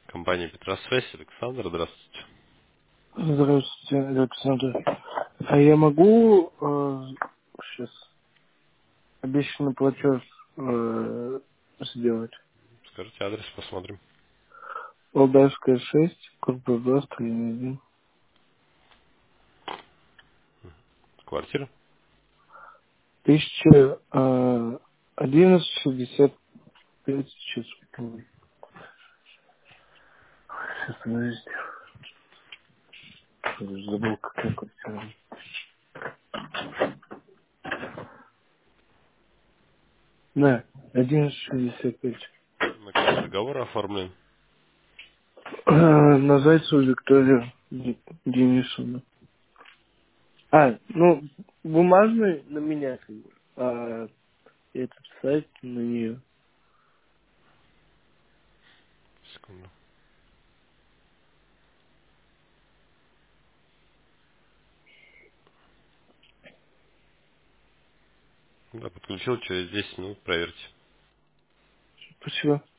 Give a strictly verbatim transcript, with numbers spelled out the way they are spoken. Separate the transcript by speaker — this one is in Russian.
Speaker 1: Компания Петросвязь, Александр, здравствуйте.
Speaker 2: Здравствуйте, Александр. А я могу сейчас обещанный платеж э, сделать?
Speaker 1: Скажите адрес, посмотрим.
Speaker 2: Молдавская шесть, корпус два, строение один.
Speaker 1: Квартира.
Speaker 2: Тысяча э, одиннадцать шестьдесят пять. Сейчас, сейчас, подождите. Я уже забыл, какая квартира. Да, одиннадцать шестьдесят пять.
Speaker 1: На кого договор оформлен?
Speaker 2: Э, на Зайцеву Викторию Де- Денисовну. А, ну, бумажный на меня, как бы. А этот сайт на нее.
Speaker 1: Секунду. Да, подключил через десять минут, проверьте.
Speaker 2: Спасибо.